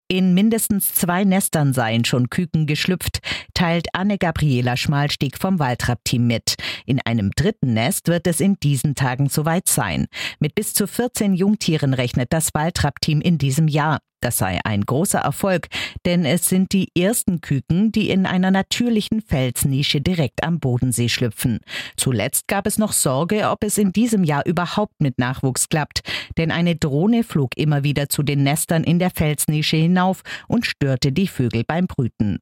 In mindestens 2 Nestern seien schon Küken geschlüpft, teilt Anne-Gabriela Schmalstieg vom Waltrap-Team mit. In einem 3. Nest wird es in diesen Tagen soweit sein. Mit bis zu 14 Jungtieren rechnet das Waltrap-Team in diesem Jahr. Das sei ein großer Erfolg, denn es sind die ersten Küken, die in einer natürlichen Felsnische direkt am Bodensee schlüpfen. Zuletzt gab es noch Sorge, ob es in diesem Jahr überhaupt mit Nachwuchs klappt, denn eine Drohne flog immer wieder zu den Nestern in der Felsnische hinauf und störte die Vögel beim Brüten.